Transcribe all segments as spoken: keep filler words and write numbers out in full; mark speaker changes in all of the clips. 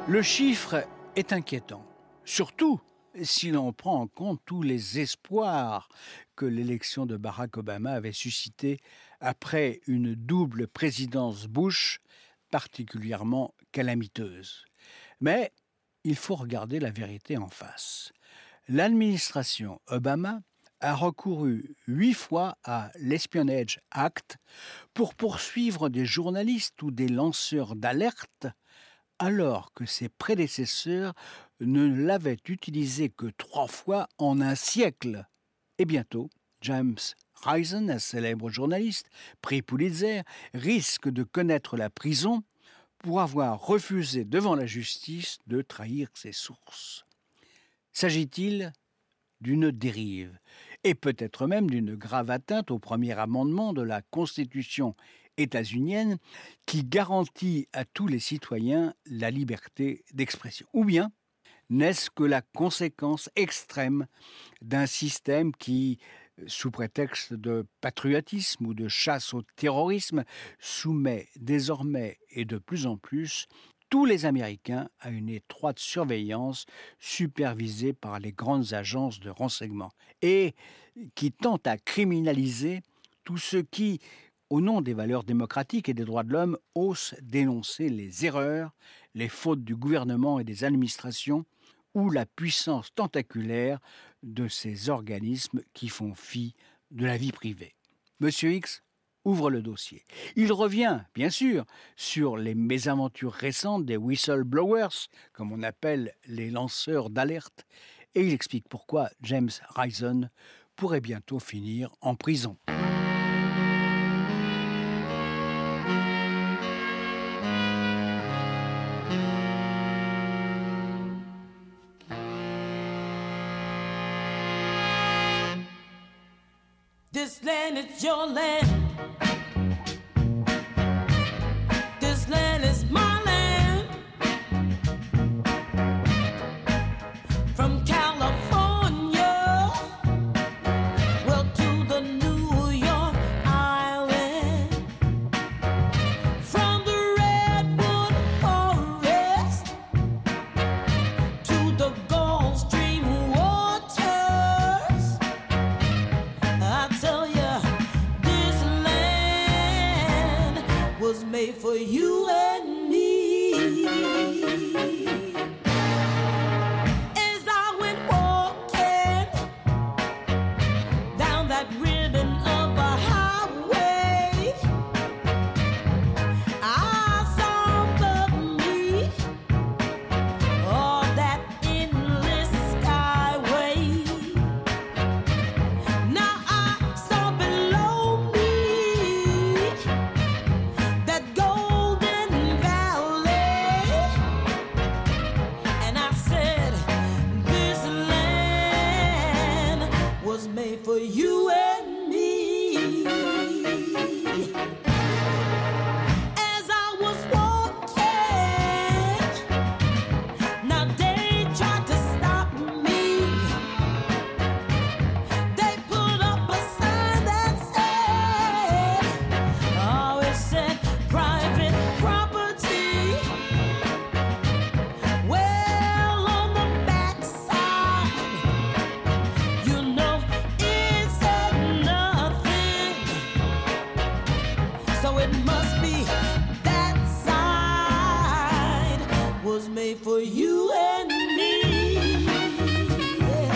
Speaker 1: Le chiffre est inquiétant, surtout si l'on prend en compte tous les espoirs que l'élection de Barack Obama avait suscité après une double présidence Bush particulièrement calamiteuse. Mais il faut regarder la vérité en face. L'administration Obama a recouru huit fois à l'Espionage Act pour poursuivre des journalistes ou des lanceurs d'alerte, alors que ses prédécesseurs ne l'avaient utilisé que trois fois en un siècle. Et bientôt, James Risen, un célèbre journaliste, prix Pulitzer, risque de connaître la prison pour avoir refusé devant la justice de trahir ses sources. S'agit-il d'une dérive, et peut-être même d'une grave atteinte au premier amendement de la Constitution états-unienne qui garantit à tous les citoyens la liberté d'expression? Ou bien n'est-ce que la conséquence extrême d'un système qui, sous prétexte de patriotisme ou de chasse au terrorisme, soumet désormais et de plus en plus tous les Américains à une étroite surveillance supervisée par les grandes agences de renseignement et qui tente à criminaliser tous ceux qui, au nom des valeurs démocratiques et des droits de l'homme, osent dénoncer les erreurs, les fautes du gouvernement et des administrations ou la puissance tentaculaire de ces organismes qui font fi de la vie privée. Monsieur X ouvre le dossier. Il revient, bien sûr, sur les mésaventures récentes des whistleblowers, comme on appelle les lanceurs d'alerte, et il explique pourquoi James Risen pourrait bientôt finir en prison.
Speaker 2: This land is your land. This land is my land. From California, well, to the New York Island. From the Redwood Forest to the Gulf Stream waters. I tell you, this land was made for you and me. As I went walking down that ribbon of a highway, I saw above me all that endless skyway. Now I saw below me that golden valley, and I said, this land was made for you and me. As I was walking, now they tried to stop me. They put up a sign that said, oh, it said private property. Well, on the backside, you know, it said nothing. So it must be that side was made for you and me. Yeah.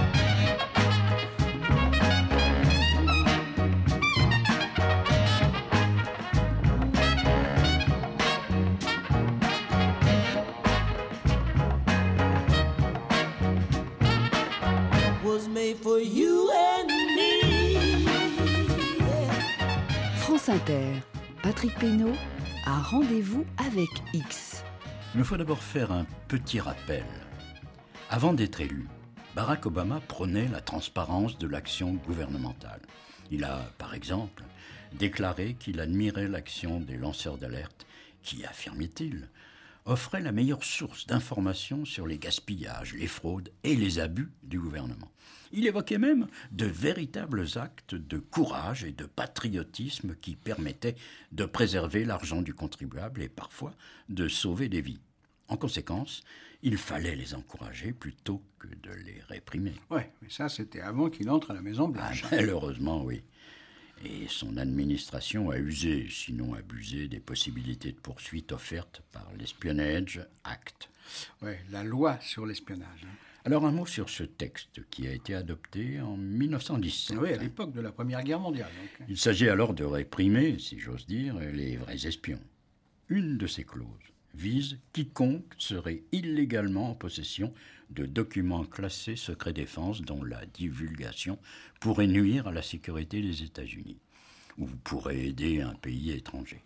Speaker 2: Was made for you and me. Yeah.
Speaker 3: France Inter, Patrick Pénaud a rendez-vous avec X.
Speaker 4: Il me faut d'abord faire un petit rappel. Avant d'être élu, Barack Obama prônait la transparence de l'action gouvernementale. Il a, par exemple, déclaré qu'il admirait l'action des lanceurs d'alerte qui, affirmait-il, offrait la meilleure source d'informations sur les gaspillages, les fraudes et les abus du gouvernement. Il évoquait même de véritables actes de courage et de patriotisme qui permettaient de préserver l'argent du contribuable et parfois de sauver des vies. En conséquence, il fallait les encourager plutôt que de les réprimer.
Speaker 1: Oui, mais ça, c'était avant qu'il entre à la Maison-Blanche.
Speaker 4: Ah, malheureusement, oui. Et son administration a usé, sinon abusé, des possibilités de poursuite offertes par l'Espionage Act.
Speaker 1: Oui, la loi sur l'espionnage.
Speaker 4: Alors un mot sur ce texte qui a été adopté en mille neuf cent dix-sept.
Speaker 1: Oui, à l'époque de la Première Guerre mondiale. Donc.
Speaker 4: Il s'agit alors de réprimer, si j'ose dire, les vrais espions. Une de ces clauses vise quiconque serait illégalement en possession de documents classés secret défense dont la divulgation pourrait nuire à la sécurité des États-Unis ou pourrait aider un pays étranger.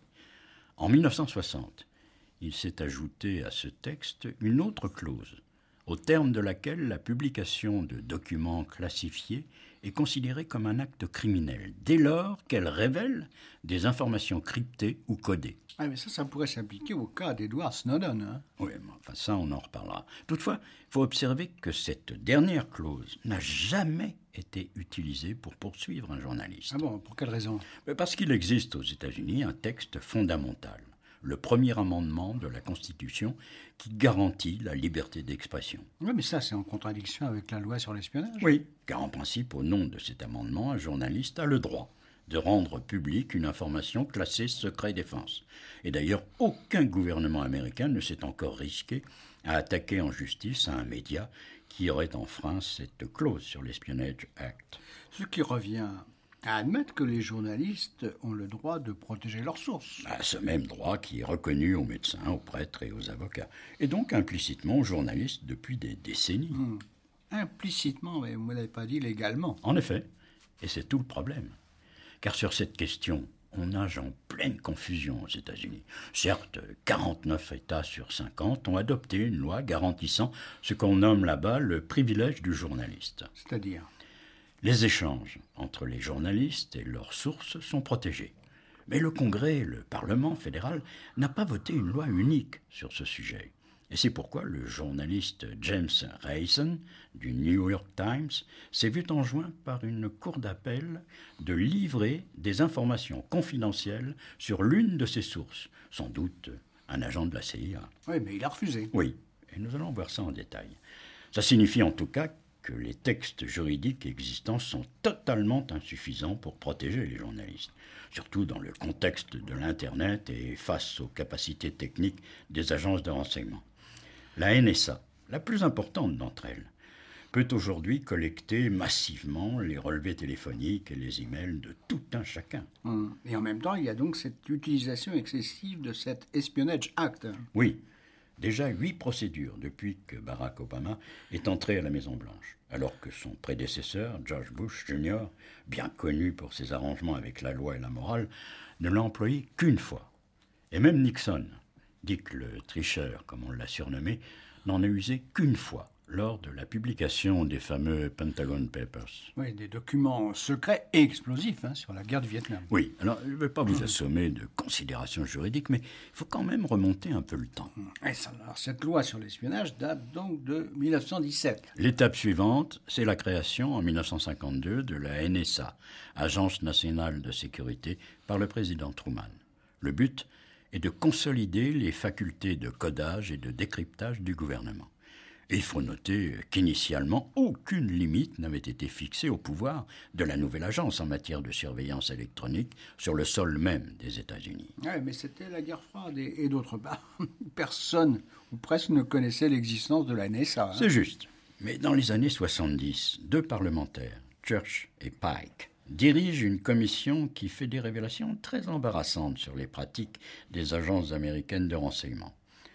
Speaker 4: En mille neuf cent soixante, il s'est ajouté à ce texte une autre clause, au terme de laquelle la publication de documents classifiés est considérée comme un acte criminel, dès lors qu'elle révèle des informations cryptées ou codées.
Speaker 1: Ah, mais ça, ça pourrait s'appliquer au cas d'Edward Snowden. Hein.
Speaker 4: Oui, mais enfin ça, on en reparlera. Toutefois, il faut observer que cette dernière clause n'a jamais été utilisée pour poursuivre un journaliste.
Speaker 1: Ah bon, pour quelle raison?
Speaker 4: Parce qu'il existe aux États-Unis un texte fondamental, le premier amendement de la Constitution qui garantit la liberté d'expression.
Speaker 1: Oui, mais ça, c'est en contradiction avec la loi sur l'espionnage.
Speaker 4: Oui, car en principe, au nom de cet amendement, un journaliste a le droit de rendre publique une information classée secret défense. Et d'ailleurs, aucun gouvernement américain ne s'est encore risqué à attaquer en justice un média qui aurait enfreint cette clause sur l'Espionage Act.
Speaker 1: Ce qui revient à admettre que les journalistes ont le droit de protéger leurs sources.
Speaker 4: À ce même droit qui est reconnu aux médecins, aux prêtres et aux avocats, et donc implicitement aux journalistes depuis des décennies.
Speaker 1: Hum. Implicitement, mais vous ne l'avez pas dit légalement.
Speaker 4: En effet, et c'est tout le problème. Car sur cette question, on nage en pleine confusion aux États-Unis. Certes, quarante-neuf États sur cinquante ont adopté une loi garantissant ce qu'on nomme là-bas le privilège du journaliste.
Speaker 1: C'est-à-dire?
Speaker 4: Les échanges entre les journalistes et leurs sources sont protégés. Mais le Congrès, le Parlement fédéral, n'a pas voté une loi unique sur ce sujet. Et c'est pourquoi le journaliste James Reyson du New York Times s'est vu enjoint par une cour d'appel de livrer des informations confidentielles sur l'une de ses sources, sans doute un agent de la C I A.
Speaker 1: Oui, mais il a refusé.
Speaker 4: Oui, et nous allons voir ça en détail. Ça signifie en tout cas que les textes juridiques existants sont totalement insuffisants pour protéger les journalistes, surtout dans le contexte de l'Internet et face aux capacités techniques des agences de renseignement. La N S A, la plus importante d'entre elles, peut aujourd'hui collecter massivement les relevés téléphoniques et les emails de tout un chacun.
Speaker 1: Hum. Et en même temps, il y a donc cette utilisation excessive de cet Espionage Act.
Speaker 4: Oui, déjà huit procédures depuis que Barack Obama est entré à la Maison-Blanche, alors que son prédécesseur, George Bush junior, bien connu pour ses arrangements avec la loi et la morale, ne l'a employé qu'une fois. Et même Nixon, Dick le tricheur, comme on l'a surnommé, n'en a usé qu'une fois, lors de la publication des fameux Pentagon Papers.
Speaker 1: Oui, des documents secrets et explosifs hein, sur la guerre du Vietnam.
Speaker 4: Oui, alors je ne vais pas vous assommer de considérations juridiques, mais il faut quand même remonter un peu le temps.
Speaker 1: Et ça, alors, cette loi sur l'espionnage date donc de mille neuf cent dix-sept.
Speaker 4: L'étape suivante, c'est la création en mille neuf cent cinquante-deux de la N S A, Agence nationale de sécurité, par le président Truman. Le but est de consolider les facultés de codage et de décryptage du gouvernement. Et il faut noter qu'initialement, aucune limite n'avait été fixée au pouvoir de la nouvelle agence en matière de surveillance électronique sur le sol même des États-Unis.
Speaker 1: Oui, mais c'était la guerre froide et, et d'autre part, personne ou presque ne connaissait l'existence de la N S A. Hein.
Speaker 4: C'est juste. Mais dans les années soixante-dix, deux parlementaires, Church et Pike, dirige une commission qui fait des révélations très embarrassantes sur les pratiques des agences américaines de renseignement.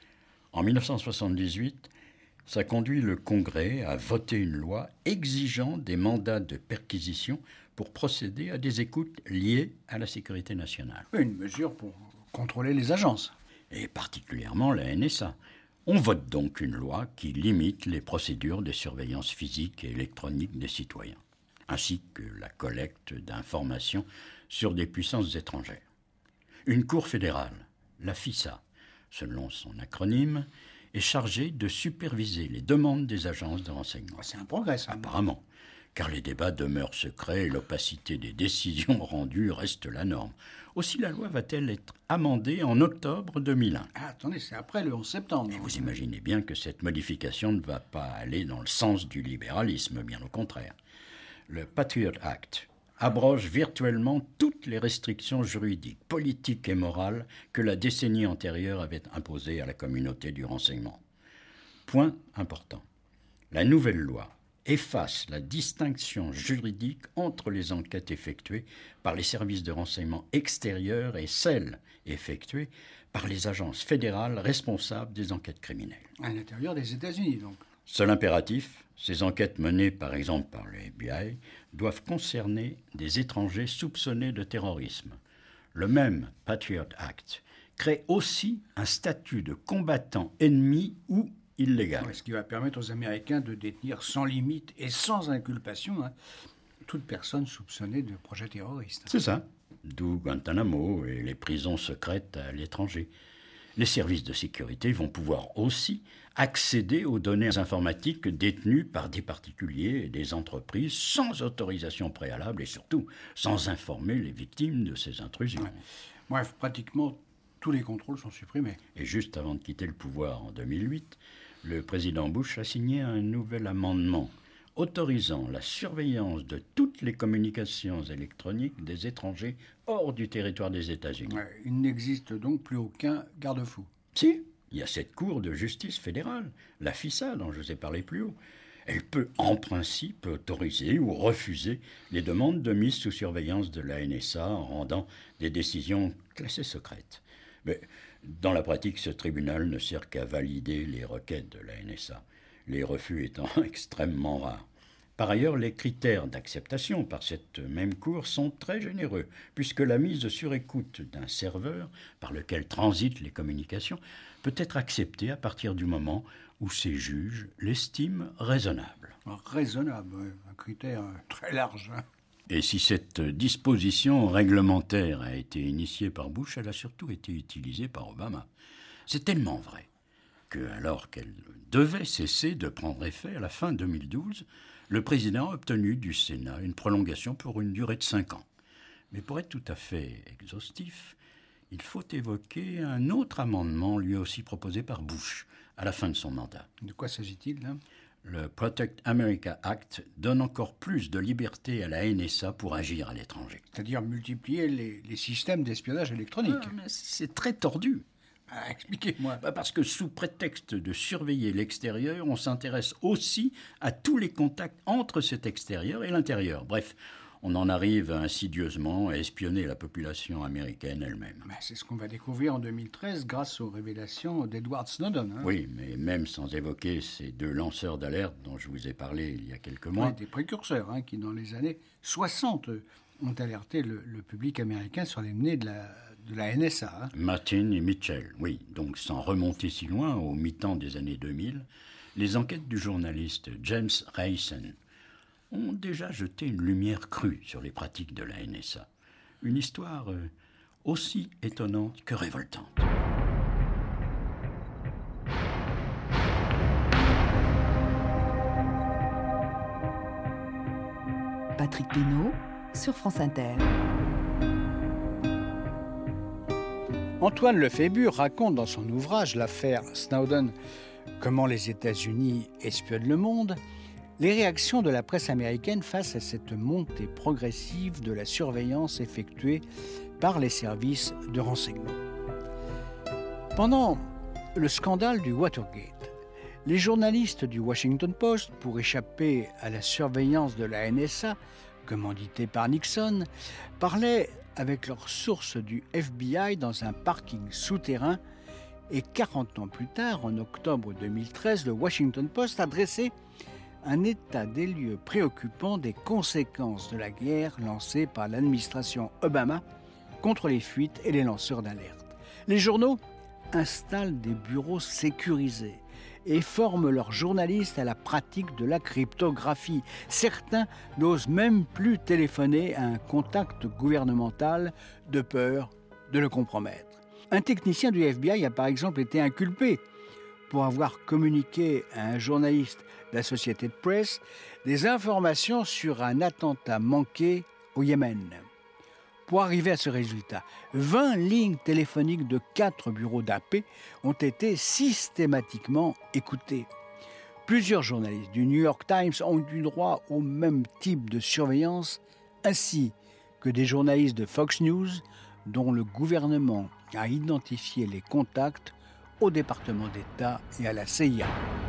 Speaker 4: En mille neuf cent soixante-dix-huit, ça conduit le Congrès à voter une loi exigeant des mandats de perquisition pour procéder à des écoutes liées à la sécurité nationale.
Speaker 1: Une mesure pour contrôler les agences.
Speaker 4: Et particulièrement la N S A. On vote donc une loi qui limite les procédures de surveillance physique et électronique des citoyens, ainsi que la collecte d'informations sur des puissances étrangères. Une cour fédérale, la F I S A, selon son acronyme, est chargée de superviser les demandes des agences de renseignement.
Speaker 1: C'est un progrès, ça.
Speaker 4: Apparemment, car les débats demeurent secrets et l'opacité des décisions rendues reste la norme. Aussi, la loi va-t-elle être amendée en octobre deux mille un.
Speaker 1: Ah, attendez, c'est après le onze septembre.
Speaker 4: Mais vous imaginez bien que cette modification ne va pas aller dans le sens du libéralisme, bien au contraire. Le Patriot Act abroge virtuellement toutes les restrictions juridiques, politiques et morales que la décennie antérieure avait imposées à la communauté du renseignement. Point important. La nouvelle loi efface la distinction juridique entre les enquêtes effectuées par les services de renseignement extérieurs et celles effectuées par les agences fédérales responsables des enquêtes criminelles.
Speaker 1: À l'intérieur des États-Unis, donc.
Speaker 4: Seul impératif, ces enquêtes menées par exemple par le F B I doivent concerner des étrangers soupçonnés de terrorisme. Le même Patriot Act crée aussi un statut de combattant ennemi ou illégal.
Speaker 1: Ouais, ce qui va permettre aux Américains de détenir sans limite et sans inculpation hein, toute personne soupçonnée de projet terroriste.
Speaker 4: C'est ça. D'où Guantanamo et les prisons secrètes à l'étranger. Les services de sécurité vont pouvoir aussi accéder aux données informatiques détenues par des particuliers et des entreprises sans autorisation préalable et surtout sans informer les victimes de ces intrusions.
Speaker 1: Ouais. Bref, pratiquement tous les contrôles sont supprimés.
Speaker 4: Et juste avant de quitter le pouvoir en deux mille huit, le président Bush a signé un nouvel amendement autorisant la surveillance de toutes les communications électroniques des étrangers hors du territoire des États-Unis.
Speaker 1: Ouais, il n'existe donc plus aucun garde-fou.
Speaker 4: Si, il y a cette Cour de justice fédérale, la F I S A dont je vous ai parlé plus haut. Elle peut en principe autoriser ou refuser les demandes de mise sous surveillance de la N S A en rendant des décisions classées secrètes. Mais dans la pratique, ce tribunal ne sert qu'à valider les requêtes de la N S A, les refus étant extrêmement rares. Par ailleurs, les critères d'acceptation par cette même Cour sont très généreux, puisque la mise sur écoute d'un serveur par lequel transitent les communications peut être acceptée à partir du moment où ces juges l'estiment raisonnable.
Speaker 1: Alors, raisonnable, ouais, un critère très large. Hein.
Speaker 4: Et si cette disposition réglementaire a été initiée par Bush, elle a surtout été utilisée par Obama. C'est tellement vrai que, alors qu'elle devait cesser de prendre effet à la fin deux mille douze, le président a obtenu du Sénat une prolongation pour une durée de cinq ans. Mais pour être tout à fait exhaustif, il faut évoquer un autre amendement, lui aussi proposé par Bush, à la fin de son mandat.
Speaker 1: De quoi s'agit-il, là ?
Speaker 4: Le Protect America Act donne encore plus de liberté à la N S A pour agir à l'étranger.
Speaker 1: C'est-à-dire multiplier les, les systèmes d'espionnage électronique.
Speaker 4: Ah, mais c'est très tordu.
Speaker 1: Ah, expliquez-moi.
Speaker 4: Bah parce que sous prétexte de surveiller l'extérieur, on s'intéresse aussi à tous les contacts entre cet extérieur et l'intérieur. Bref, on en arrive insidieusement à espionner la population américaine elle-même.
Speaker 1: Ben, c'est ce qu'on va découvrir en deux mille treize grâce aux révélations d'Edward Snowden. Hein.
Speaker 4: Oui, mais même sans évoquer ces deux lanceurs d'alerte dont je vous ai parlé il y a quelques mois.
Speaker 1: Ouais, des précurseurs hein, qui, dans les années soixante, ont alerté le, le public américain sur les menées de la, de la N S A. Hein.
Speaker 4: Martin et Mitchell, oui. Donc sans remonter si loin, au mi-temps des années deux mille, les enquêtes du journaliste James Rayson ont déjà jeté une lumière crue sur les pratiques de la N S A. Une histoire euh, aussi étonnante que révoltante.
Speaker 3: Patrick Pénaud sur France Inter.
Speaker 1: Antoine Lefébure raconte dans son ouvrage L'affaire Snowden, comment les États-Unis espionnent le monde, les réactions de la presse américaine face à cette montée progressive de la surveillance effectuée par les services de renseignement. Pendant le scandale du Watergate, les journalistes du Washington Post, pour échapper à la surveillance de la N S A, commanditée par Nixon, parlaient avec leurs sources du F B I dans un parking souterrain et quarante ans plus tard, en octobre deux mille treize, le Washington Post a dressé un état des lieux préoccupant des conséquences de la guerre lancée par l'administration Obama contre les fuites et les lanceurs d'alerte. Les journaux installent des bureaux sécurisés et forment leurs journalistes à la pratique de la cryptographie. Certains n'osent même plus téléphoner à un contact gouvernemental de peur de le compromettre. Un technicien du F B I a par exemple été inculpé pour avoir communiqué à un journaliste d'Associated Press des informations sur un attentat manqué au Yémen. Pour arriver à ce résultat, vingt lignes téléphoniques de quatre bureaux d'A P ont été systématiquement écoutées. Plusieurs journalistes du New York Times ont eu droit au même type de surveillance, ainsi que des journalistes de Fox News, dont le gouvernement a identifié les contacts au département d'État et à la C I A.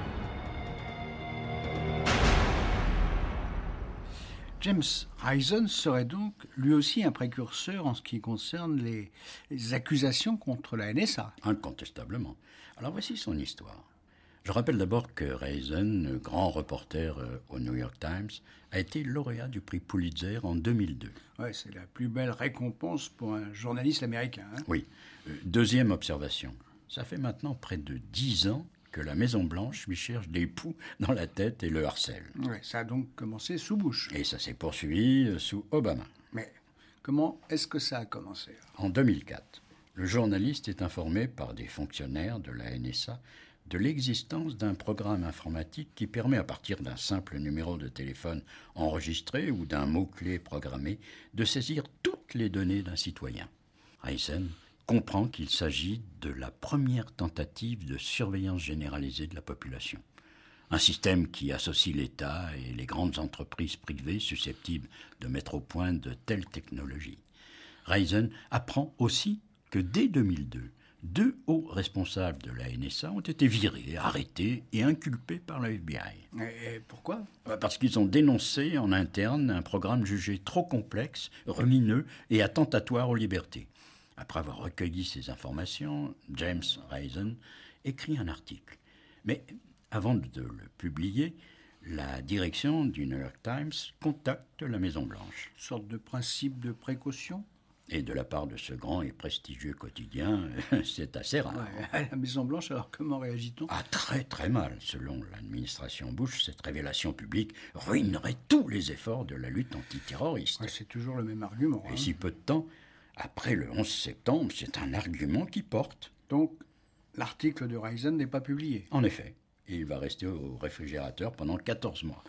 Speaker 1: James Risen serait donc lui aussi un précurseur en ce qui concerne les, les accusations contre la N S A.
Speaker 4: Incontestablement. Alors voici son histoire. Je rappelle d'abord que Risen, grand reporter au New York Times, a été lauréat du prix Pulitzer en deux mille deux.
Speaker 1: Ouais, c'est la plus belle récompense pour un journaliste américain. Hein.
Speaker 4: Oui. Euh, deuxième observation. Ça fait maintenant près de dix ans que la Maison-Blanche lui cherche des poux dans la tête et le harcèle.
Speaker 1: Ouais, ça a donc commencé sous Bush.
Speaker 4: Et ça s'est poursuivi sous Obama.
Speaker 1: Mais comment est-ce que ça a commencé?
Speaker 4: En deux mille quatre, le journaliste est informé par des fonctionnaires de la N S A de l'existence d'un programme informatique qui permet, à partir d'un simple numéro de téléphone enregistré ou d'un mot-clé programmé, de saisir toutes les données d'un citoyen. Risen comprend qu'il s'agit de la première tentative de surveillance généralisée de la population. Un système qui associe l'État et les grandes entreprises privées susceptibles de mettre au point de telles technologies. Risen apprend aussi que dès deux mille deux, deux hauts responsables de la N S A ont été virés, arrêtés et inculpés par le F B I.
Speaker 1: Et pourquoi?
Speaker 4: Parce qu'ils ont dénoncé en interne un programme jugé trop complexe, ruineux et attentatoire aux libertés. Après avoir recueilli ces informations, James Risen écrit un article. Mais avant de le publier, la direction du New York Times contacte la Maison-Blanche.
Speaker 1: Une sorte de principe de précaution?
Speaker 4: Et de la part de ce grand et prestigieux quotidien, c'est assez rare.
Speaker 1: Ouais, à la Maison-Blanche, alors comment réagit-on?
Speaker 4: Ah, très très mal. Selon l'administration Bush, cette révélation publique ruinerait tous les efforts de la lutte antiterroriste.
Speaker 1: Ouais, c'est toujours le même argument.
Speaker 4: Et
Speaker 1: hein.
Speaker 4: si peu de temps après le onze septembre, c'est un argument qui porte.
Speaker 1: Donc, l'article de Risen n'est pas publié.
Speaker 4: En effet, il va rester au réfrigérateur pendant quatorze mois.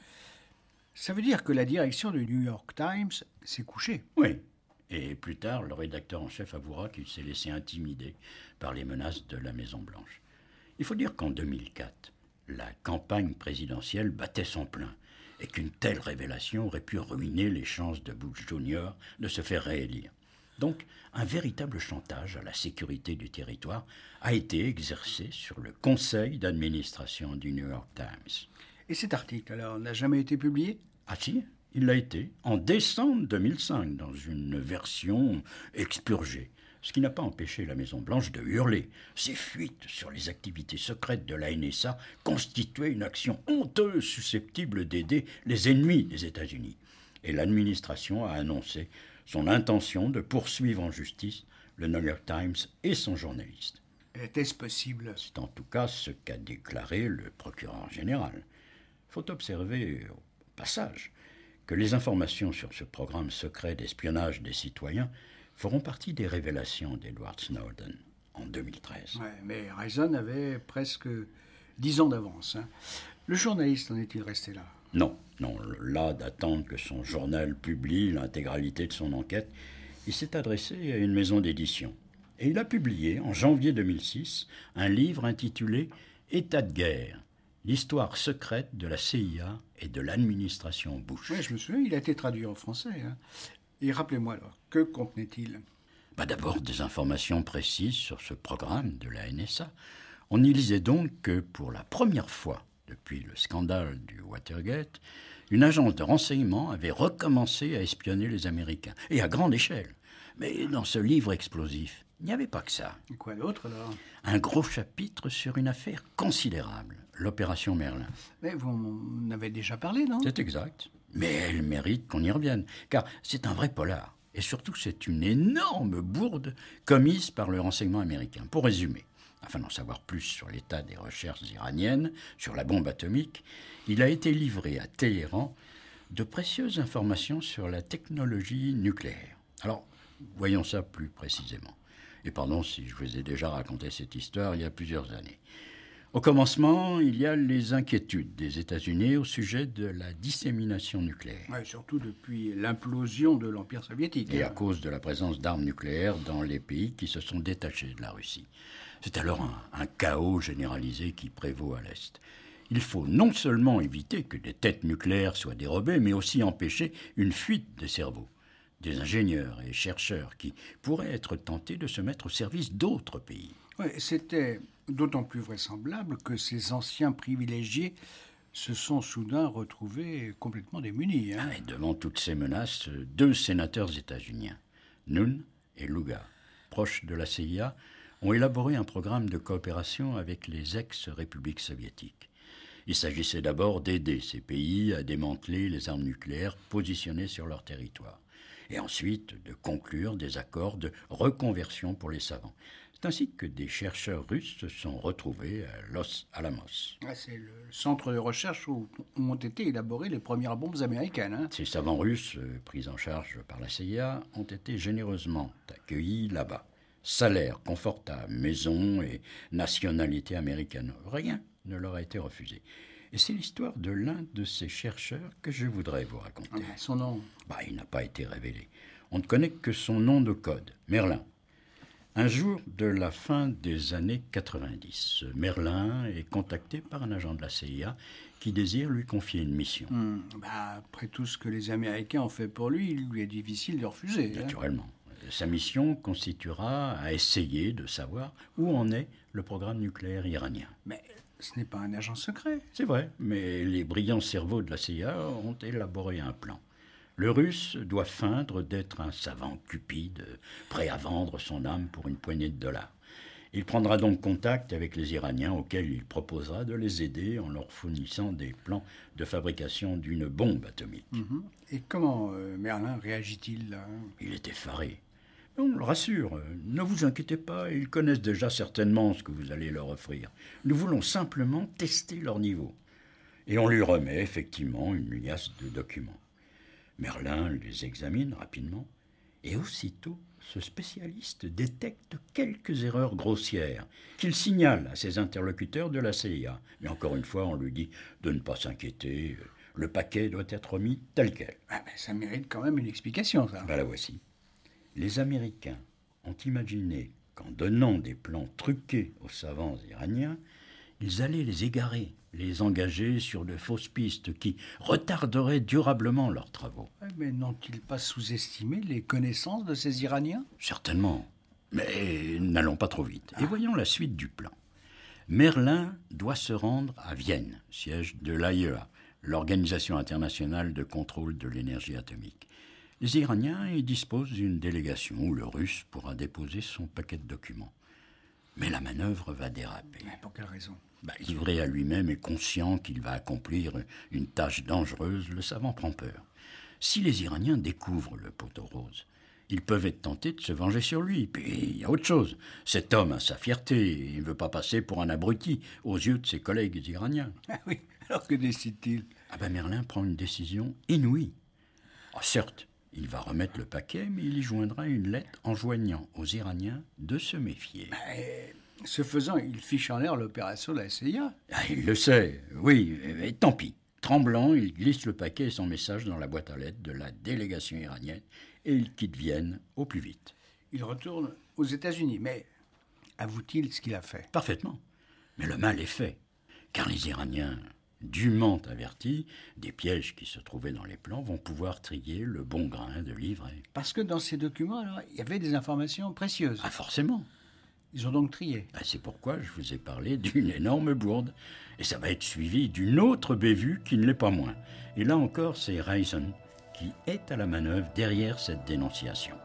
Speaker 1: Ça veut dire que la direction du New York Times s'est couchée.
Speaker 4: Oui. Et plus tard, le rédacteur en chef avouera qu'il s'est laissé intimider par les menaces de la Maison-Blanche. Il faut dire qu'en deux mille quatre, la campagne présidentielle battait son plein et qu'une telle révélation aurait pu ruiner les chances de Bush junior de se faire réélire. Donc, un véritable chantage à la sécurité du territoire a été exercé sur le conseil d'administration du New York Times.
Speaker 1: Et cet article, alors, n'a jamais été publié?
Speaker 4: Ah si, il l'a été en décembre deux mille cinq, dans une version expurgée. Ce qui n'a pas empêché la Maison-Blanche de hurler. Ces fuites sur les activités secrètes de la N S A constituaient une action honteuse susceptible d'aider les ennemis des États-Unis. Et l'administration a annoncé son intention de poursuivre en justice le New York Times et son journaliste.
Speaker 1: Était-ce possible?
Speaker 4: C'est en tout cas ce qu'a déclaré le procureur général. Il faut observer au passage que les informations sur ce programme secret d'espionnage des citoyens feront partie des révélations d'Edward Snowden en deux mille treize.
Speaker 1: Ouais, mais Risen avait presque dix ans d'avance. Hein. Le journaliste en est-il resté là?
Speaker 4: Non, non, là d'attendre que son journal publie l'intégralité de son enquête, il s'est adressé à une maison d'édition. Et il a publié, en janvier deux mille six, un livre intitulé « État de guerre ». L'histoire secrète de la C I A et de l'administration Bush.
Speaker 1: Oui, je me souviens, il a été traduit en français. Hein. Et rappelez-moi alors, que contenait-il?
Speaker 4: Bah d'abord des informations précises sur ce programme de la N S A. On y lisait donc que pour la première fois depuis le scandale du Watergate, une agence de renseignement avait recommencé à espionner les Américains, et à grande échelle. Mais dans ce livre explosif, il n'y avait pas que ça.
Speaker 1: Et quoi d'autre alors?
Speaker 4: Un gros chapitre sur une affaire considérable, l'opération Merlin.
Speaker 1: Mais vous en avez déjà parlé, non?
Speaker 4: C'est exact. Mais elle mérite qu'on y revienne, car c'est un vrai polar. Et surtout, c'est une énorme bourde commise par le renseignement américain. Pour résumer, afin d'en savoir plus sur l'état des recherches iraniennes, sur la bombe atomique, il a été livré à Téhéran de précieuses informations sur la technologie nucléaire. Alors, voyons ça plus précisément. Et pardon si je vous ai déjà raconté cette histoire il y a plusieurs années. Au commencement, il y a les inquiétudes des États-Unis au sujet de la dissémination nucléaire.
Speaker 1: Ouais, surtout depuis l'implosion de l'Empire soviétique.
Speaker 4: Et à
Speaker 1: hein.
Speaker 4: cause de la présence d'armes nucléaires dans les pays qui se sont détachés de la Russie. C'est alors un, un chaos généralisé qui prévaut à l'Est. Il faut non seulement éviter que des têtes nucléaires soient dérobées, mais aussi empêcher une fuite des cerveaux, des ingénieurs et chercheurs qui pourraient être tentés de se mettre au service d'autres pays.
Speaker 1: Ouais, c'était d'autant plus vraisemblable que ces anciens privilégiés se sont soudain retrouvés complètement démunis. hein.
Speaker 4: Et devant toutes ces menaces, deux sénateurs états-uniens, Nunn et Lugar, proches de la C I A, ont élaboré un programme de coopération avec les ex-républiques soviétiques. Il s'agissait d'abord d'aider ces pays à démanteler les armes nucléaires positionnées sur leur territoire, et ensuite de conclure des accords de reconversion pour les savants. C'est ainsi que des chercheurs russes se sont retrouvés à Los Alamos.
Speaker 1: Ah, c'est le centre de recherche où ont été élaborées les premières bombes américaines. hein.
Speaker 4: Ces savants russes, euh, pris en charge par la C I A, ont été généreusement accueillis là-bas. Salaire confortable, maison et nationalité américaine. Rien ne leur a été refusé. Et c'est l'histoire de l'un de ces chercheurs que je voudrais vous raconter.
Speaker 1: Ah, son nom.
Speaker 4: Bah, il n'a pas été révélé. On ne connaît que son nom de code, Merlin. Un jour de la fin des années quatre-vingt-dix, Merlin est contacté par un agent de la C I A qui désire lui confier une mission.
Speaker 1: Hmm, bah, après tout ce que les Américains ont fait pour lui, il lui est difficile de refuser. hein.
Speaker 4: Naturellement. Sa mission constituera à essayer de savoir où en est le programme nucléaire iranien.
Speaker 1: Mais ce n'est pas un agent secret.
Speaker 4: C'est vrai, mais les brillants cerveaux de la C I A ont élaboré un plan. Le Russe doit feindre d'être un savant cupide, prêt à vendre son âme pour une poignée de dollars. Il prendra donc contact avec les Iraniens auxquels il proposera de les aider en leur fournissant des plans de fabrication d'une bombe atomique.
Speaker 1: Mhm. Et comment euh, Merlin réagit-il là
Speaker 4: Il est effaré. On le rassure, euh, ne vous inquiétez pas, ils connaissent déjà certainement ce que vous allez leur offrir. Nous voulons simplement tester leur niveau. Et on lui remet effectivement une liasse de documents. Merlin les examine rapidement, et aussitôt, ce spécialiste détecte quelques erreurs grossières qu'il signale à ses interlocuteurs de la C I A. Mais encore une fois, on lui dit de ne pas s'inquiéter, le paquet doit être mis tel quel.
Speaker 1: ah, ben, Ça mérite quand même une explication, ça.
Speaker 4: Ben la voici. Les Américains ont imaginé qu'en donnant des plans truqués aux savants iraniens, ils allaient les égarer, les engager sur de fausses pistes qui retarderaient durablement leurs travaux.
Speaker 1: Ouais, mais n'ont-ils pas sous-estimé les connaissances de ces Iraniens?
Speaker 4: Certainement, mais n'allons pas trop vite. Et voyons la suite du plan. Merlin doit se rendre à Vienne, siège de l'A I E A, l'Organisation internationale de contrôle de l'énergie atomique. Les Iraniens y disposent d'une délégation où le Russe pourra déposer son paquet de documents. Mais la manœuvre va déraper.
Speaker 1: Mais pour quelle raison?
Speaker 4: Bah, livré à lui-même et conscient qu'il va accomplir une tâche dangereuse, le savant prend peur. Si les Iraniens découvrent le poteau rose, ils peuvent être tentés de se venger sur lui. Puis il y a autre chose. Cet homme a sa fierté. Il ne veut pas passer pour un abruti aux yeux de ses collègues iraniens.
Speaker 1: Ah oui, alors que décide-t-il?
Speaker 4: Ah ben Merlin prend une décision inouïe. Ah, certes, il va remettre le paquet, mais il y joindra une lettre enjoignant aux Iraniens de se méfier.
Speaker 1: Et, ce faisant, il fiche en l'air l'opération de la C I A.
Speaker 4: Ah, il le sait, oui, mais tant pis. Tremblant, il glisse le paquet et son message dans la boîte à lettres de la délégation iranienne et il quitte Vienne au plus vite.
Speaker 1: Il retourne aux États-Unis, mais avoue-t-il ce qu'il a fait?
Speaker 4: Parfaitement. Mais le mal est fait, car les Iraniens, dûment avertis des pièges qui se trouvaient dans les plans, vont pouvoir trier le bon grain de livret.
Speaker 1: Parce que dans ces documents, alors, il y avait des informations précieuses.
Speaker 4: Ah, forcément.
Speaker 1: Ils ont donc trié.
Speaker 4: Ah, c'est pourquoi je vous ai parlé d'une énorme bourde. Et ça va être suivi d'une autre bévue qui ne l'est pas moins. Et là encore, c'est Rison qui est à la manœuvre derrière cette dénonciation.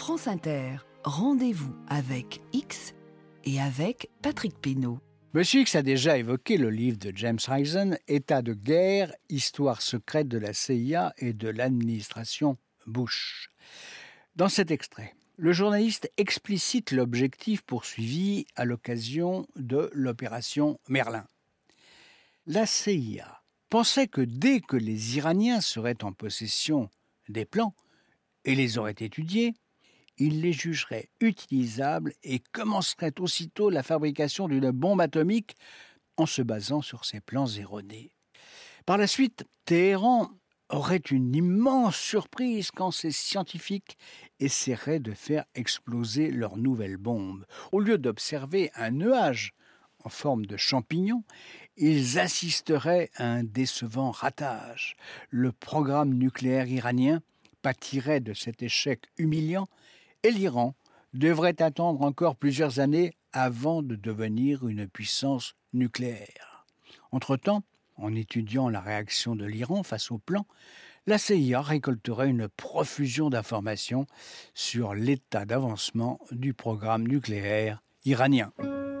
Speaker 3: France Inter, rendez-vous avec X et avec Patrick Pénaud.
Speaker 1: Monsieur X a déjà évoqué le livre de James Risen, État de guerre, histoire secrète de la C I A et de l'administration Bush. Dans cet extrait, le journaliste explicite l'objectif poursuivi à l'occasion de l'opération Merlin. La C I A pensait que dès que les Iraniens seraient en possession des plans et les auraient étudiés, ils les jugeraient utilisables et commenceraient aussitôt la fabrication d'une bombe atomique en se basant sur ces plans erronés. Par la suite, Téhéran aurait une immense surprise quand ces scientifiques essaieraient de faire exploser leur nouvelle bombe. Au lieu d'observer un nuage en forme de champignon, ils assisteraient à un décevant ratage. Le programme nucléaire iranien pâtirait de cet échec humiliant et l'Iran devrait attendre encore plusieurs années avant de devenir une puissance nucléaire. Entre-temps, en étudiant la réaction de l'Iran face au plan, la C I A récolterait une profusion d'informations sur l'état d'avancement du programme nucléaire iranien.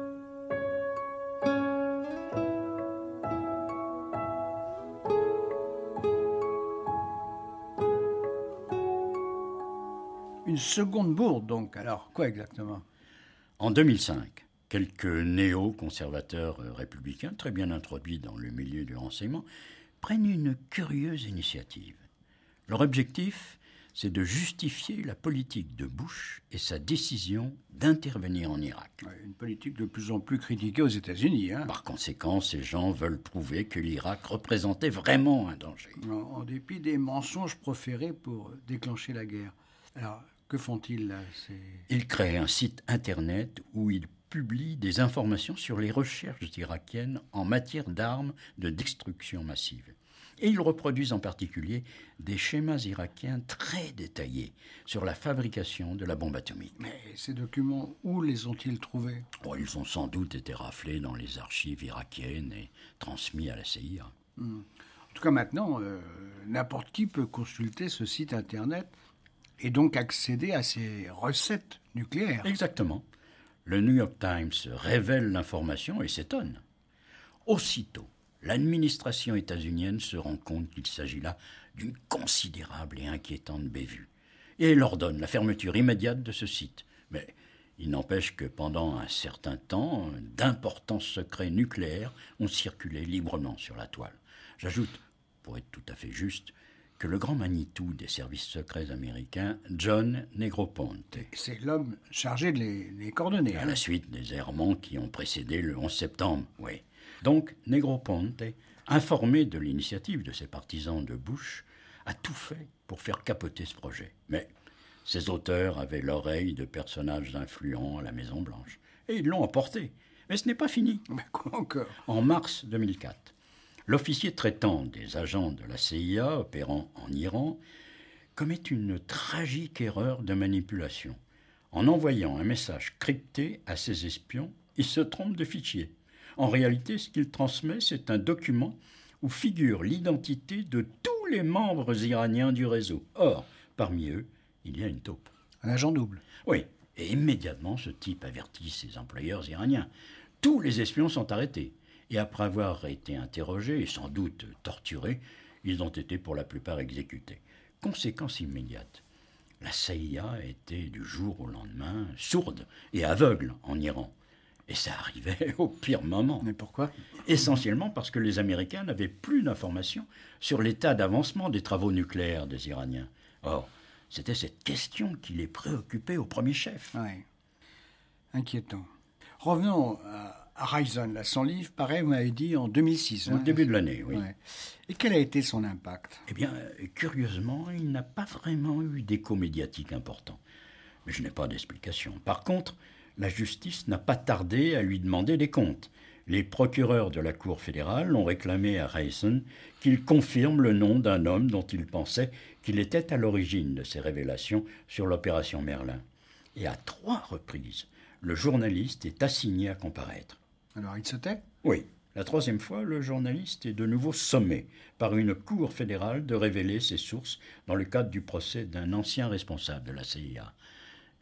Speaker 1: Une seconde bourde, donc. Alors, quoi exactement ?
Speaker 4: En deux mille cinq, quelques néo-conservateurs républicains, très bien introduits dans le milieu du renseignement, prennent une curieuse initiative. Leur objectif, c'est de justifier la politique de Bush et sa décision d'intervenir en Irak.
Speaker 1: Ouais, une politique de plus en plus critiquée aux États-Unis. Hein.
Speaker 4: Par conséquent, ces gens veulent prouver que l'Irak représentait vraiment un danger.
Speaker 1: En, en dépit des mensonges proférés pour déclencher la guerre. Alors, que font-ils là ? C'est...
Speaker 4: Ils créent un site internet où ils publient des informations sur les recherches irakiennes en matière d'armes de destruction massive. Et ils reproduisent en particulier des schémas irakiens très détaillés sur la fabrication de la bombe atomique.
Speaker 1: Mais ces documents, où les ont-ils trouvés ?
Speaker 4: Bon, ils ont sans doute été raflés dans les archives irakiennes et transmis à la C I A.
Speaker 1: Hmm. En tout cas, maintenant, euh, n'importe qui peut consulter ce site internet et donc accéder à ces recettes nucléaires.
Speaker 4: Exactement. Le New York Times révèle l'information et s'étonne. Aussitôt, l'administration états-unienne se rend compte qu'il s'agit là d'une considérable et inquiétante bévue. Et elle ordonne la fermeture immédiate de ce site. Mais il n'empêche que pendant un certain temps, d'importants secrets nucléaires ont circulé librement sur la toile. J'ajoute, pour être tout à fait juste, que le grand Manitou des services secrets américains, John Negroponte,
Speaker 1: c'est l'homme chargé de les, les coordonner.
Speaker 4: à
Speaker 1: hein.
Speaker 4: la suite des errements qui ont précédé le onze septembre, oui. Donc, Negroponte, informé de l'initiative de ses partisans de Bush, a tout fait pour faire capoter ce projet. Mais ses auteurs avaient l'oreille de personnages influents à la Maison-Blanche. Et ils l'ont emporté. Mais ce n'est pas fini.
Speaker 1: Mais quoi encore ?
Speaker 4: En mars deux mille quatre, l'officier traitant des agents de la C I A opérant en Iran commet une tragique erreur de manipulation. En envoyant un message crypté à ses espions, il se trompe de fichier. En réalité, ce qu'il transmet, c'est un document où figure l'identité de tous les membres iraniens du réseau. Or, parmi eux, il y a une taupe.
Speaker 1: Un agent double.
Speaker 4: Oui, et immédiatement, ce type avertit ses employeurs iraniens. Tous les espions sont arrêtés. Et après avoir été interrogés et sans doute torturés, ils ont été pour la plupart exécutés. Conséquence immédiate, la C I A était du jour au lendemain sourde et aveugle en Iran. Et ça arrivait au pire moment.
Speaker 1: Mais pourquoi ?
Speaker 4: Essentiellement parce que les Américains n'avaient plus d'informations sur l'état d'avancement des travaux nucléaires des Iraniens. Or, c'était cette question qui les préoccupait au premier chef.
Speaker 1: Oui. Inquiétant. Revenons à... Risen, là, son livre, pareil, vous m'avez dit, en deux mille six.
Speaker 4: Au
Speaker 1: hein.
Speaker 4: début de l'année, oui.
Speaker 1: Ouais. Et quel a été son impact ?
Speaker 4: Eh bien, euh, curieusement, il n'a pas vraiment eu d'écho médiatique important. Mais je n'ai pas d'explication. Par contre, la justice n'a pas tardé à lui demander des comptes. Les procureurs de la Cour fédérale ont réclamé à Risen qu'il confirme le nom d'un homme dont il pensait qu'il était à l'origine de ces révélations sur l'opération Merlin. Et à trois reprises, le journaliste est assigné à comparaître.
Speaker 1: Alors, il se tait ?
Speaker 4: Oui. La troisième fois, le journaliste est de nouveau sommé par une cour fédérale de révéler ses sources dans le cadre du procès d'un ancien responsable de la C I A.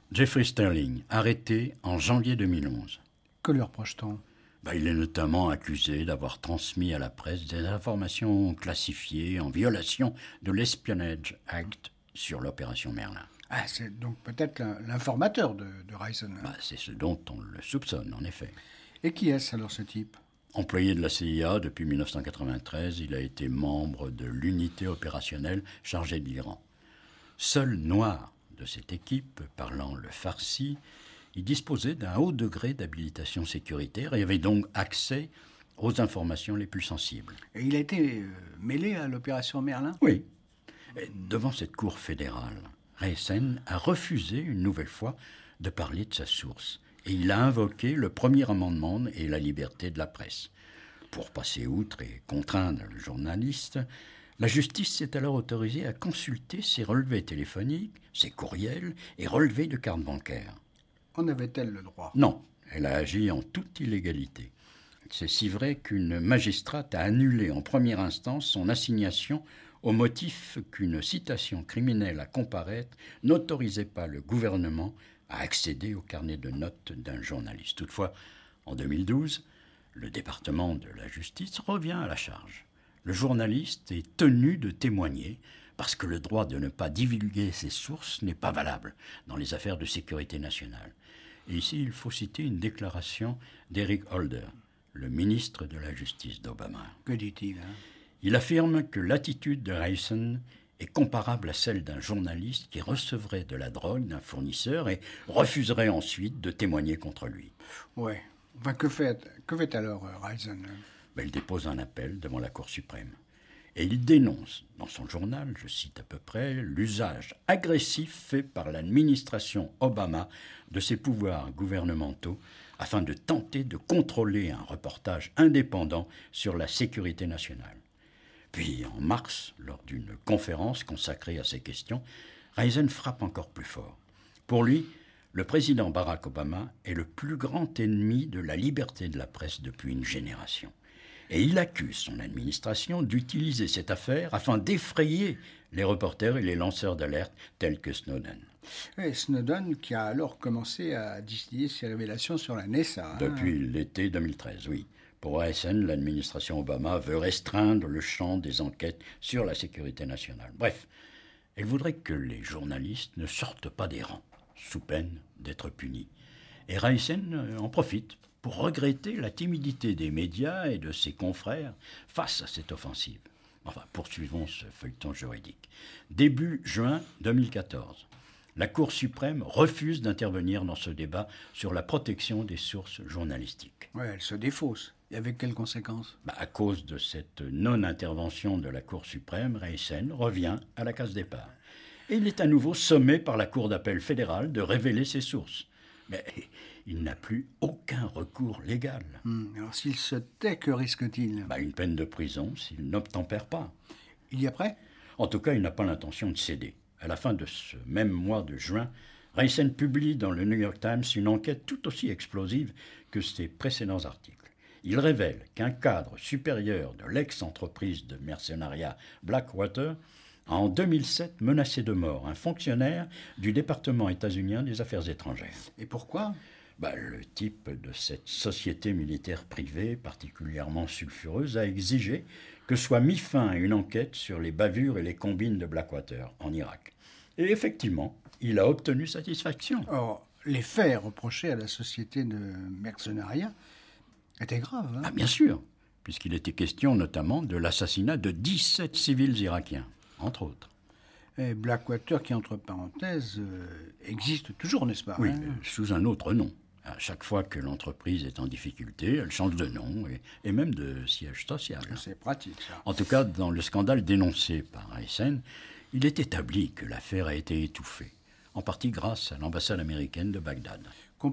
Speaker 4: Jeffrey Sterling, arrêté en janvier deux mille onze.
Speaker 1: Que lui reproche-t-on ?
Speaker 4: Ben, il est notamment accusé d'avoir transmis à la presse des informations classifiées en violation de l'Espionage Act sur l'opération Merlin.
Speaker 1: Ah, c'est donc peut-être l'in- l'informateur de, de Risen.
Speaker 4: Ben, c'est ce dont on le soupçonne, en effet.
Speaker 1: Et qui est-ce alors ce type ?
Speaker 4: Employé de la C I A depuis mille neuf cent quatre-vingt-treize, il a été membre de l'unité opérationnelle chargée de l'Iran. Seul noir de cette équipe, parlant le farsi, il disposait d'un haut degré d'habilitation sécuritaire et avait donc accès aux informations les plus sensibles.
Speaker 1: Et il a été euh, mêlé à l'opération Merlin ?
Speaker 4: Oui. Et devant cette cour fédérale, Reissen a refusé une nouvelle fois de parler de sa source. Et il a invoqué le premier amendement et la liberté de la presse. Pour passer outre et contraindre le journaliste, la justice s'est alors autorisée à consulter ses relevés téléphoniques, ses courriels et relevés de cartes bancaires.
Speaker 1: En avait-elle le droit ?
Speaker 4: Non, elle a agi en toute illégalité. C'est si vrai qu'une magistrate a annulé en première instance son assignation au motif qu'une citation criminelle à comparaître n'autorisait pas le gouvernement à accéder au carnet de notes d'un journaliste. Toutefois, en deux mille douze, le département de la justice revient à la charge. Le journaliste est tenu de témoigner parce que le droit de ne pas divulguer ses sources n'est pas valable dans les affaires de sécurité nationale. Et ici, il faut citer une déclaration d'Eric Holder, le ministre de la Justice d'Obama.
Speaker 1: Que dit-il hein ?
Speaker 4: Il affirme que l'attitude de Reissen est comparable à celle d'un journaliste qui recevrait de la drogue d'un fournisseur et refuserait ensuite de témoigner contre lui.
Speaker 1: Ouais. Enfin, que fait, que fait alors euh, Risen ?
Speaker 4: Ben, il dépose un appel devant la Cour suprême. Et il dénonce, dans son journal, je cite à peu près, l'usage agressif fait par l'administration Obama de ses pouvoirs gouvernementaux afin de tenter de contrôler un reportage indépendant sur la sécurité nationale. Puis, en mars, lors d'une conférence consacrée à ces questions, Reissen frappe encore plus fort. Pour lui, le président Barack Obama est le plus grand ennemi de la liberté de la presse depuis une génération. Et il accuse son administration d'utiliser cette affaire afin d'effrayer les reporters et les lanceurs d'alerte tels que Snowden.
Speaker 1: Et Snowden qui a alors commencé à distiller ses révélations sur la N S A. hein.
Speaker 4: Depuis l'été deux mille treize, oui. Pour Reissen, l'administration Obama veut restreindre le champ des enquêtes sur la sécurité nationale. Bref, elle voudrait que les journalistes ne sortent pas des rangs, sous peine d'être punis. Et Reissen en profite pour regretter la timidité des médias et de ses confrères face à cette offensive. Enfin, poursuivons ce feuilleton juridique. Début juin deux mille quatorze, la Cour suprême refuse d'intervenir dans ce débat sur la protection des sources journalistiques.
Speaker 1: Ouais, elle se défausse. Et avec quelles conséquences ?
Speaker 4: Bah, à cause de cette non-intervention de la Cour suprême, Reissen revient à la case départ. Et il est à nouveau sommé par la Cour d'appel fédérale de révéler ses sources. Mais il n'a plus aucun recours légal.
Speaker 1: Hum, Alors s'il se tait, que risque-t-il ?
Speaker 4: Bah, une peine de prison s'il n'obtempère pas.
Speaker 1: Il y a prêt ?
Speaker 4: En tout cas, il n'a pas l'intention de céder. À la fin de ce même mois de juin, Reissen publie dans le New York Times une enquête tout aussi explosive que ses précédents articles. Il révèle qu'un cadre supérieur de l'ex-entreprise de mercenariat Blackwater a en deux mille sept menacé de mort un fonctionnaire du département états-unien des Affaires étrangères.
Speaker 1: Et pourquoi ?
Speaker 4: Bah, le type de cette société militaire privée particulièrement sulfureuse a exigé que soit mis fin à une enquête sur les bavures et les combines de Blackwater en Irak. Et effectivement, il a obtenu satisfaction.
Speaker 1: Or, les faits reprochés à la société de mercenariat étaient graves. Hein ?
Speaker 4: Ah, bien sûr, puisqu'il était question notamment de l'assassinat de dix-sept civils irakiens, entre autres.
Speaker 1: Et Blackwater, qui entre parenthèses, euh, existe toujours, n'est-ce pas ?
Speaker 4: Oui,
Speaker 1: hein
Speaker 4: mais sous un autre nom. À chaque fois que l'entreprise est en difficulté, elle change de nom et, et même de siège social.
Speaker 1: C'est pratique, ça.
Speaker 4: En tout cas, dans le scandale dénoncé par Reissen, il est établi que l'affaire a été étouffée, en partie grâce à l'ambassade américaine de Bagdad.
Speaker 1: Complicité ?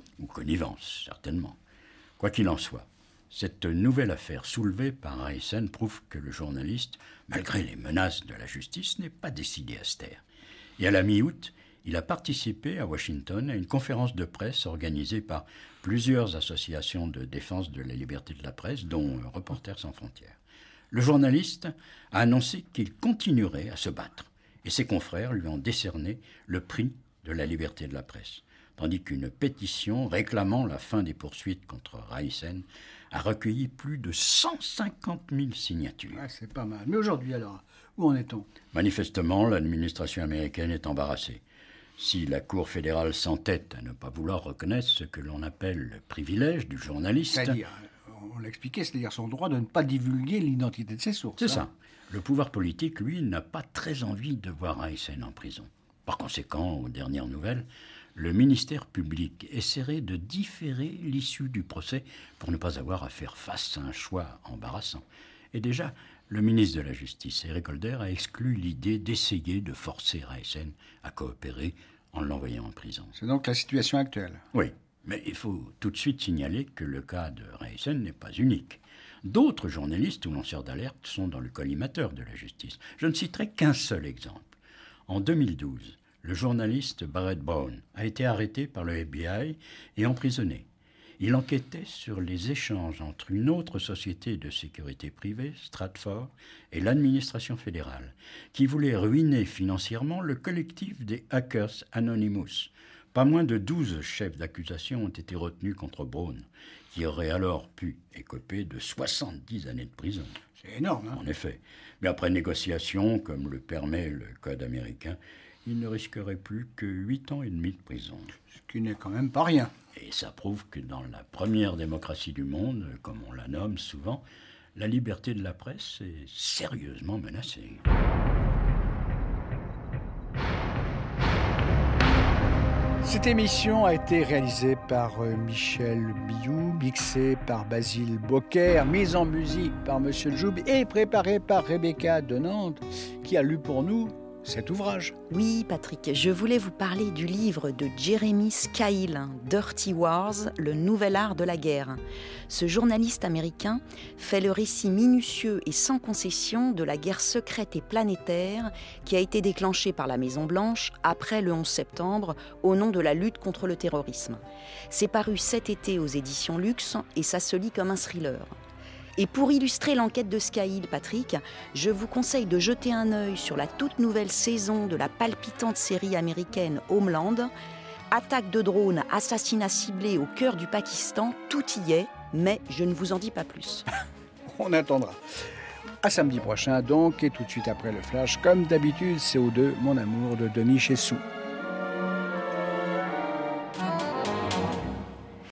Speaker 4: Ou connivence, certainement. Quoi qu'il en soit, cette nouvelle affaire soulevée par Reissen prouve que le journaliste, malgré les menaces de la justice, n'est pas décidé à se taire. Et à la mi-août, il a participé à Washington à une conférence de presse organisée par plusieurs associations de défense de la liberté de la presse, dont Reporters sans frontières. Le journaliste a annoncé qu'il continuerait à se battre, et ses confrères lui ont décerné le prix de la liberté de la presse, tandis qu'une pétition réclamant la fin des poursuites contre Raïssen a recueilli plus de cent cinquante mille signatures.
Speaker 1: Ouais, c'est pas mal. Mais aujourd'hui, alors, où en est-on ?
Speaker 4: Manifestement, l'administration américaine est embarrassée. Si la Cour fédérale s'entête à ne pas vouloir reconnaître ce que l'on appelle le privilège du journaliste...
Speaker 1: C'est-à-dire, on l'a expliqué, c'est-à-dire son droit de ne pas divulguer l'identité de ses sources.
Speaker 4: C'est ça. Le pouvoir politique, lui, n'a pas très envie de voir Raïssen en prison. Par conséquent, aux dernières nouvelles, le ministère public essaierait de différer l'issue du procès pour ne pas avoir à faire face à un choix embarrassant. Et déjà, le ministre de la Justice, Eric Holder, a exclu l'idée d'essayer de forcer Raïssen à coopérer en l'envoyant en prison.
Speaker 1: C'est donc la situation actuelle.
Speaker 4: Oui, mais il faut tout de suite signaler que le cas de Raïssen n'est pas unique. D'autres journalistes ou lanceurs d'alerte sont dans le collimateur de la justice. Je ne citerai qu'un seul exemple. En deux mille douze, le journaliste Barrett Brown a été arrêté par le F B I et emprisonné. Il enquêtait sur les échanges entre une autre société de sécurité privée, Stratfor, et l'administration fédérale, qui voulait ruiner financièrement le collectif des Hackers Anonymous. Pas moins de douze chefs d'accusation ont été retenus contre Brown, qui aurait alors pu écoper de soixante-dix années de prison.
Speaker 1: C'est énorme, hein ?
Speaker 4: En effet. Mais après négociation, comme le permet le code américain, il ne risquerait plus que huit ans et demi de prison.
Speaker 1: Ce qui n'est quand même pas rien.
Speaker 4: Et ça prouve que dans la première démocratie du monde, comme on la nomme souvent, la liberté de la presse est sérieusement menacée.
Speaker 1: Cette émission a été réalisée par euh, Michel Biou, mixée par Basile Bocquer, mise en musique par Monsieur Joub et préparée par Rebecca de Nantes, qui a lu pour nous cet ouvrage.
Speaker 5: Oui, Patrick, je voulais vous parler du livre de Jeremy Scahill, Dirty Wars, le nouvel art de la guerre. Ce journaliste américain fait le récit minutieux et sans concession de la guerre secrète et planétaire qui a été déclenchée par la Maison-Blanche après le onze septembre au nom de la lutte contre le terrorisme. C'est paru cet été aux éditions Luxe et ça se lit comme un thriller. Et pour illustrer l'enquête de Scahill, Patrick, je vous conseille de jeter un œil sur la toute nouvelle saison de la palpitante série américaine Homeland. Attaque de drones, assassinats ciblés au cœur du Pakistan, tout y est, mais je ne vous en dis pas plus.
Speaker 1: On attendra. À samedi prochain donc, et tout de suite après le flash, comme d'habitude, C O deux, mon amour de Denis Chessou.